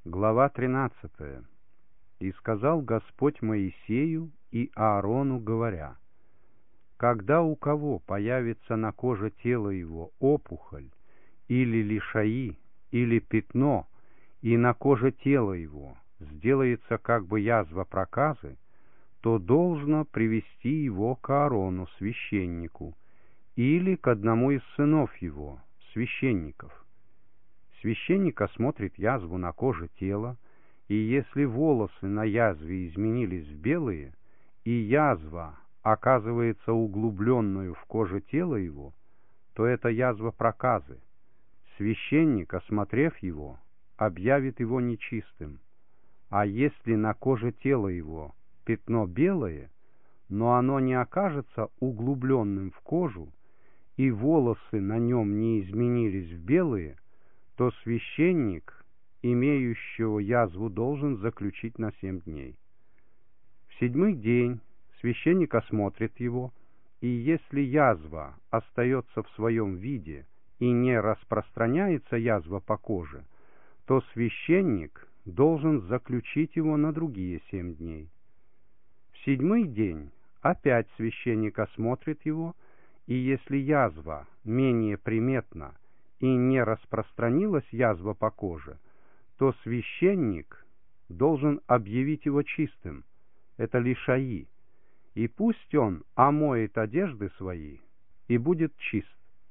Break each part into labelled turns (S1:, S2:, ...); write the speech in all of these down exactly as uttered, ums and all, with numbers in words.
S1: Глава тринадцатая. «И сказал Господь Моисею и Аарону, говоря: когда у кого появится на коже тела его опухоль, или лишаи, или пятно, и на коже тела его сделается как бы язва проказы, то должно привести его к Аарону, священнику, или к одному из сынов его, священников. Священник осмотрит язву на коже тела, и если волосы на язве изменились в белые, и язва оказывается углубленную в коже тела его, то это язва проказы. Священник, осмотрев его, объявит его нечистым. А если на коже тела его пятно белое, но оно не окажется углубленным в кожу, и волосы на нем не изменились в белые, то священник, имеющего язву, должен заключить на семь дней. В седьмой день священник осмотрит его, и если язва остается в своем виде и не распространяется язва по коже, то священник должен заключить его на другие семь дней. В седьмой день опять священник осмотрит его, и если язва менее приметна и не распространилась язва по коже, то священник должен объявить его чистым, это лишаи, и пусть он омоет одежды свои и будет чист.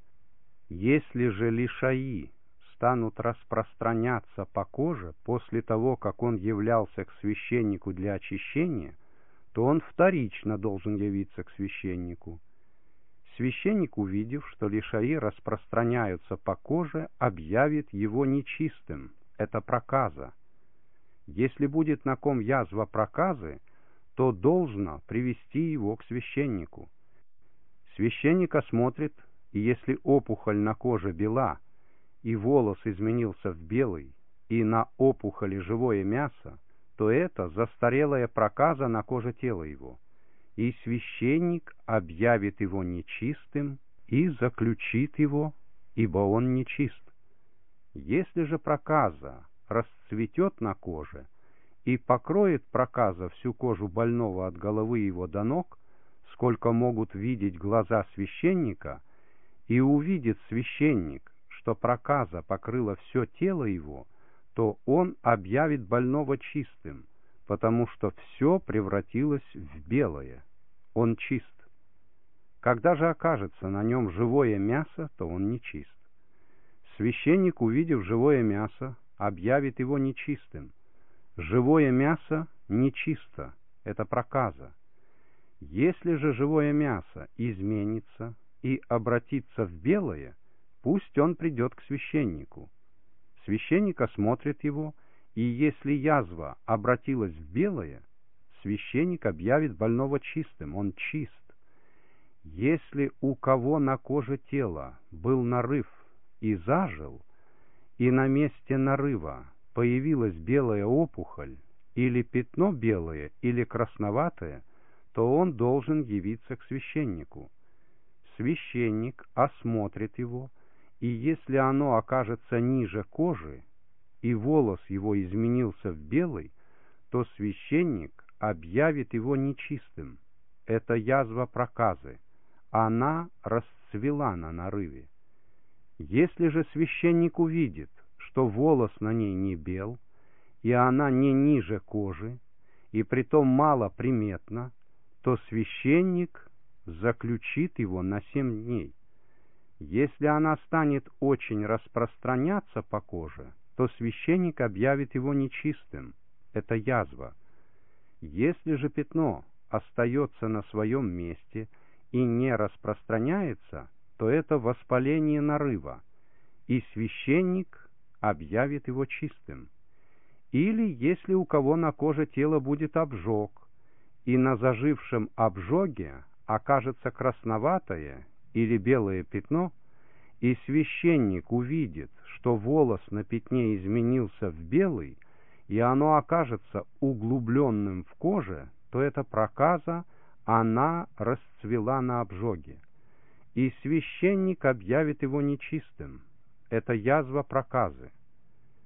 S1: Если же лишаи станут распространяться по коже после того, как он являлся к священнику для очищения, то он вторично должен явиться к священнику. Священник, увидев, что лишаи распространяются по коже, объявит его нечистым, это проказа. Если будет на ком язва проказы, то должно привести его к священнику. Священник осмотрит, и если опухоль на коже бела, и волос изменился в белый, и на опухоли живое мясо, то это застарелая проказа на коже тела его, и священник объявит его нечистым и заключит его, ибо он нечист. Если же проказа расцветет на коже и покроет проказа всю кожу больного от головы его до ног, сколько могут видеть глаза священника, и увидит священник, что проказа покрыла все тело его, то он объявит больного чистым, потому что все превратилось в белое. Он чист. Когда же окажется на нем живое мясо, то он нечист. Священник, увидев живое мясо, объявит его нечистым. Живое мясо нечисто, это проказа. Если же живое мясо изменится и обратится в белое, пусть он придет к священнику. Священник осмотрит его, и если язва обратилась в белое, священник объявит больного чистым, он чист. Если у кого на коже тела был нарыв и зажил, и на месте нарыва появилась белая опухоль, или пятно белое, или красноватое, то он должен явиться к священнику. Священник осмотрит его, и если оно окажется ниже кожи, и волос его изменился в белый, то священник объявит его нечистым. Это язва проказы. Она расцвела на нарыве. Если же священник увидит, что волос на ней не бел, и она не ниже кожи, и притом мало приметна, то священник заключит его на семь дней. Если она станет очень распространяться по коже, то священник объявит его нечистым, это язва. Если же пятно остается на своем месте и не распространяется, то это воспаление нарыва, и священник объявит его чистым. Или если у кого на коже тела будет обжог, и на зажившем обжоге окажется красноватое или белое пятно, и священник увидит, что волос на пятне изменился в белый, и оно окажется углубленным в коже, то это проказа, она расцвела на обжоге. И священник объявит его нечистым, это язва проказы.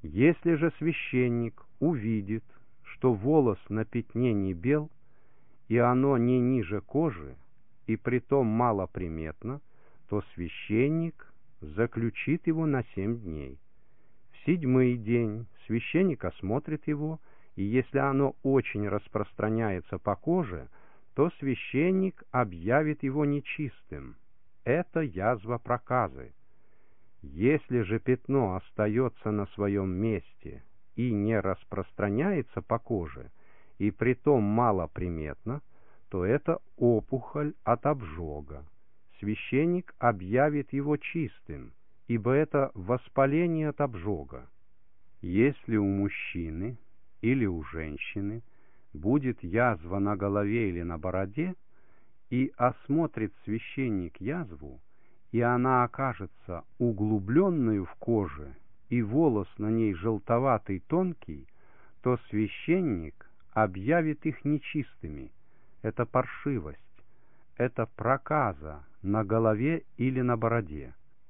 S1: Если же священник увидит, что волос на пятне не бел, и оно не ниже кожи, и притом малоприметно, то священник заключит его на семь дней. В седьмой день священник осмотрит его, и если оно очень распространяется по коже, то священник объявит его нечистым. Это язва проказы. Если же пятно остается на своем месте и не распространяется по коже, и притом малоприметно, то это опухоль от обжога. Священник объявит его чистым, ибо это воспаление от обжога. Если у мужчины или у женщины будет язва на голове или на бороде, и осмотрит священник язву, и она окажется углубленную в коже, и волос на ней желтоватый тонкий, то священник объявит их нечистыми. Это паршивость, это проказа на голове или на бороде.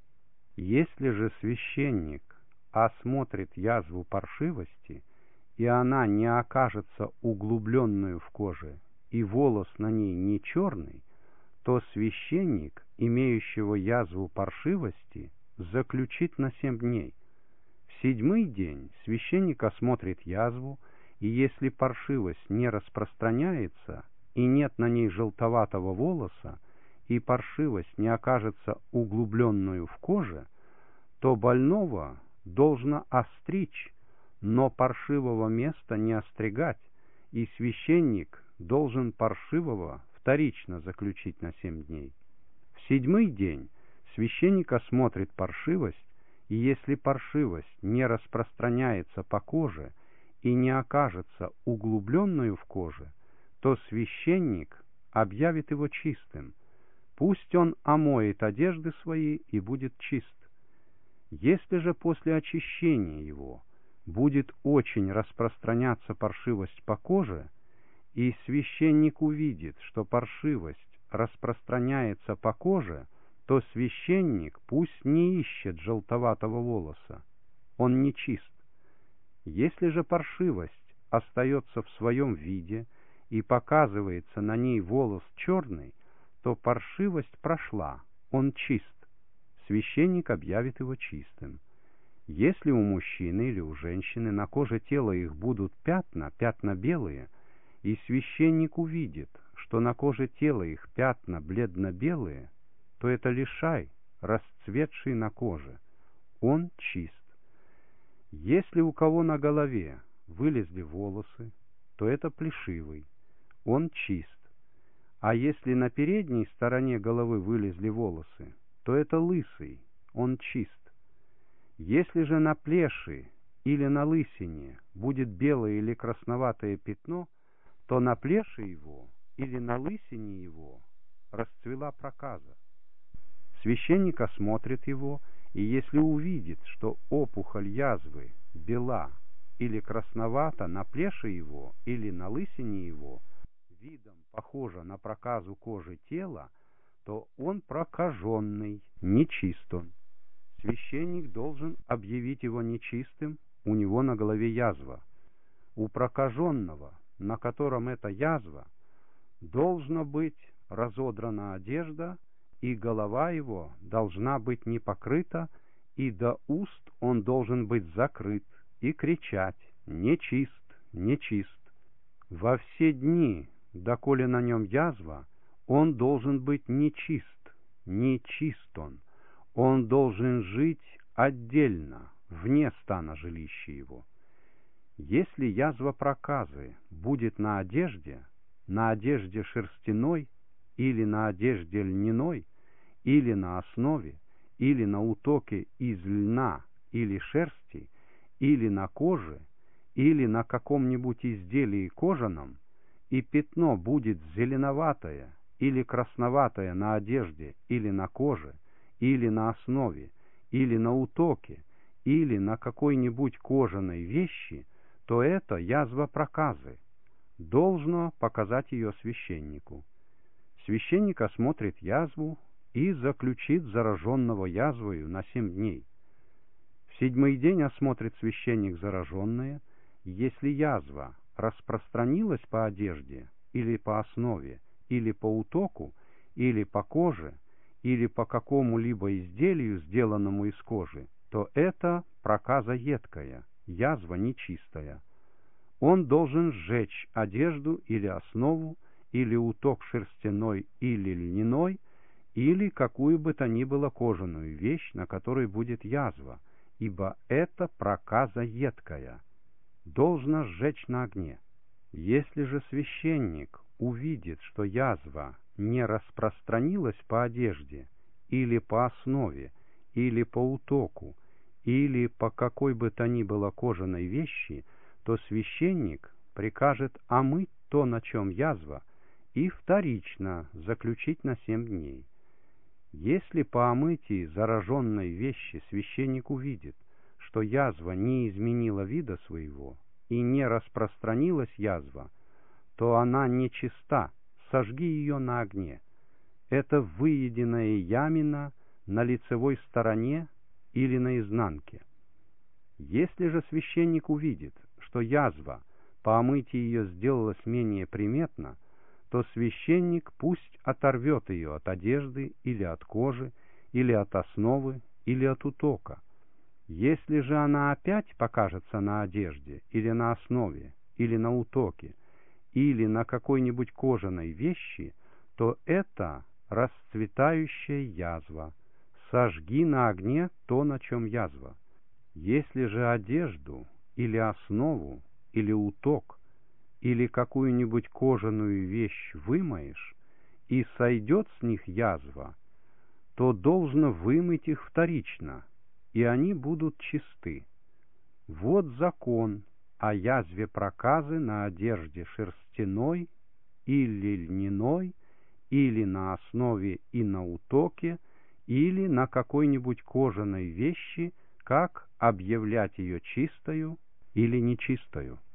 S1: Если же священник осмотрит язву паршивости, и она не окажется углубленную в коже, и волос на ней не черный, то священник, имеющего язву паршивости, заключит на семь дней. В седьмой день священник осмотрит язву, и если паршивость не распространяется, и нет на ней желтоватого волоса, и паршивость не окажется углубленную в коже, то больного должно остричь, но паршивого места не остригать, и священник должен паршивого вторично заключить на семь дней. В седьмой день священник осмотрит паршивость, и если паршивость не распространяется по коже и не окажется углубленную в коже, то священник объявит его чистым. Пусть он омоет одежды свои и будет чист. Если же после очищения его будет очень распространяться паршивость по коже, и священник увидит, что паршивость распространяется по коже, то священник пусть не ищет желтоватого волоса, он не чист. Если же паршивость остается в своем виде и показывается на ней волос черный, то паршивость прошла, он чист. Священник объявит его чистым. Если у мужчины или у женщины на коже тела их будут пятна, пятна белые, и священник увидит, что на коже тела их пятна бледно-белые, то это лишай, расцветший на коже. Он чист. Если у кого на голове вылезли волосы, то это плешивый. Он чист. А если на передней стороне головы вылезли волосы, то это лысый. Он чист. Если же на плеши или на лысине будет белое или красноватое пятно, то на плеше его или на лысине его расцвела проказа. Священник осмотрит его, и если увидит, что опухоль язвы бела или красновата на плеше его или на лысине его, видом похожа на проказу кожи тела, то он прокаженный, нечист он. Священник должен объявить его нечистым, у него на голове язва. У прокаженного, на котором эта язва, должна быть разодрана одежда, и голова его должна быть не покрыта, и до уст он должен быть закрыт, и кричать: «Нечист, нечист». Во все дни, доколе на нем язва, он должен быть нечист, нечист он. Он должен жить отдельно, вне стана жилища его. Если язва проказы будет на одежде, на одежде шерстяной, или на одежде льняной, или на основе, или на утоке из льна или шерсти, или на коже, или на каком-нибудь изделии кожаном, и пятно будет зеленоватое или красноватое на одежде или на коже, или на основе, или на утоке, или на какой-нибудь кожаной вещи, то это язва проказы. Должно показать ее священнику. Священник осмотрит язву и заключит зараженного язвою на семь дней. В седьмой день осмотрит священник зараженное, если язва распространилась по одежде, или по основе, или по утоку, или по коже, или по какому-либо изделию, сделанному из кожи, то это проказа едкая, язва нечистая. Он должен сжечь одежду или основу, или уток шерстяной или льняной, или какую бы то ни было кожаную вещь, на которой будет язва, ибо это проказа едкая. Должно сжечь на огне. Если же священник увидит, что язва не распространилась по одежде, или по основе, или по утоку, или по какой бы то ни было кожаной вещи, то священник прикажет омыть то, на чем язва, и вторично заключить на семь дней. Если по омытии зараженной вещи священник увидит, что язва не изменила вида своего и не распространилась язва, то она нечиста, сожги ее на огне. Это выеденная ямина на лицевой стороне или на изнанке. Если же священник увидит, что язва по омытии ее сделалась менее приметна, то священник пусть оторвет ее от одежды или от кожи, или от основы, или от утока. Если же она опять покажется на одежде, или на основе, или на утоке, или на какой-нибудь кожаной вещи, то это расцветающая язва. Сожги на огне то, на чем язва. Если же одежду, или основу, или уток, или какую-нибудь кожаную вещь вымоешь, и сойдет с них язва, то должно вымыть их вторично, и они будут чисты. Вот закон о язве проказы на одежде шерстяной или льняной, или на основе и на утоке, или на какой-нибудь кожаной вещи, как объявлять ее чистою или нечистою.